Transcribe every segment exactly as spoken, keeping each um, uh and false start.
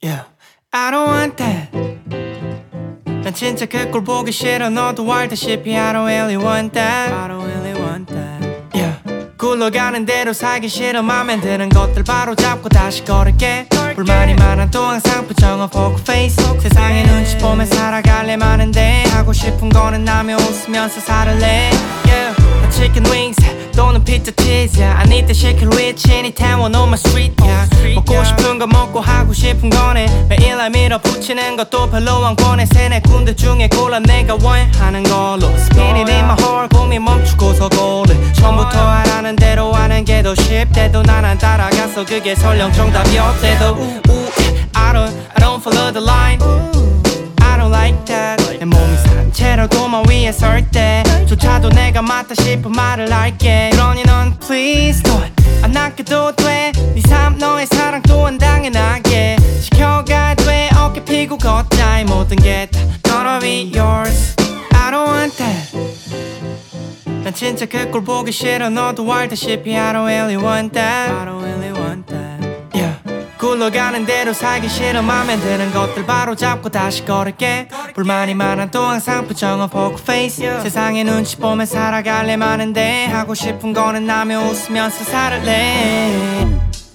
Yeah, I don't want that. 난 진짜 그 꼴 보기 싫어. 너도 알다시피 I don't really want that. I don't really want that. Yeah, 굴러가는 대로 살기 싫어. 맘에 드는 것들 바로 잡고 다시 걸을게. 불만이 많아 또 항상 부정한 poker face. 세상에 눈치 보며 살아갈래 많은데 하고 싶은 거는 나며 웃으면서 살을래. Yeah, chicken wings 또는 피자 치즈. yeah. I need the chicken rich anytime on my street. Yeah. 먹고 싶은 거 먹고 하고 싶은 거네. 매일 날 밀어붙이는 것도 별로 안 권해. 세네 군데 중에 골라 내가 원하는 걸로. Spinning in my heart 고민 멈추고서 고를. 처음부터 하라는 대로 하는 게 더 쉽대도 난 안 따라가서 그게 설령 정답이었대도. Ooh, I don't, I don't follow the line. I don't like that. 내 몸이 산채로 도마 위에 설 때조차도 내가 맞다 싶은 말을 할게. 그러니 넌 please don't 안 아껴도 돼. 네 삶 너의 사랑 또한 당연하게 지켜가야 돼. 어깨 피고 걷자. 이 모든 게 다 gonna be yours. I don't want that. 난 진짜 그 꼴 보기 싫어. 너도 알다시피 I don't really want that. I don't really want that. Yeah. 굴러가는 대로 살기 싫어. 맘에 드는 것들 바로 잡고 다시 걸을게. 불만이 많아 또 항상 부정한 poker face. yeah. 세상에 눈치 보며 살아갈래 많은데 하고 싶은 거는 나며 웃으면서 살을래.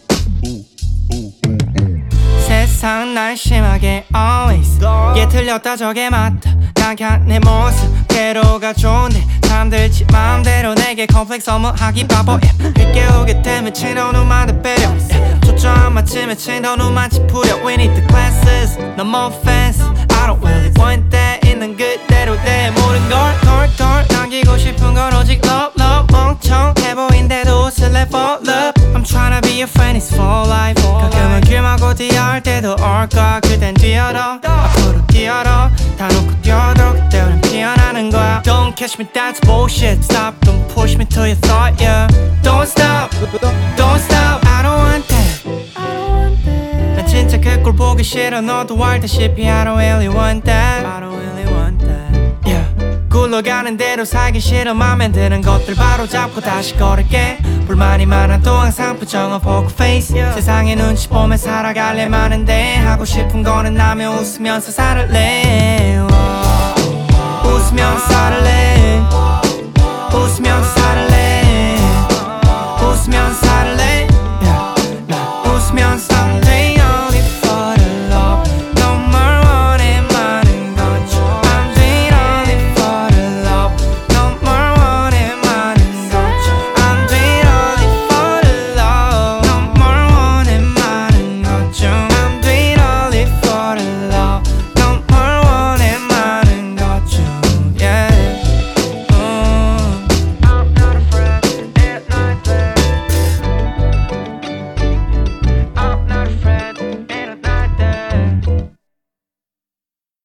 세상은 날 심하게 always 얘 틀렸다 저게 맞다 약한 내 모습 괴로가 좋은데 잠들지 마음대로 내게 컴플렉스 업무하기 바보. yeah. 일깨우게 되면 친더 눈만 빼려. yeah. 초점 안 맞추면 친더 눈만 찌푸려. We need the classes no more fans. I don't really want that. 있는 그대로 내 모든 걸 덜덜 남기고 싶은 건 오직 love love. 멍청해 보인대도 웃을래 for love. I'm tryna be your friend it's for life. 가끔은 길 막고 뛰어올 때도 올까. 그땐 뛰어라 앞으로 뛰어라. 다 놓고 뛰어도 그때 우린 피어나는 거야. Don't catch me that's bullshit. Stop don't push me to your thought. yeah. Don't stop don't stop. I don't want that. 난 진짜 그 꼴 보기 싫어. 너도 알다시피 I don't really want that. I don't really want that. Yeah. 굴러가는 대로 살기 싫어. 맘에 드는 것들 바로 잡고 다시 걸을게. 불만이 많아 또 항상 부정한 poker face. yeah. 세상에 눈치 보며 살아갈래 많은데 하고 싶은 거는 나며 웃으면서 살을래. 웃으면서 살을래. 웃으면서 살을래.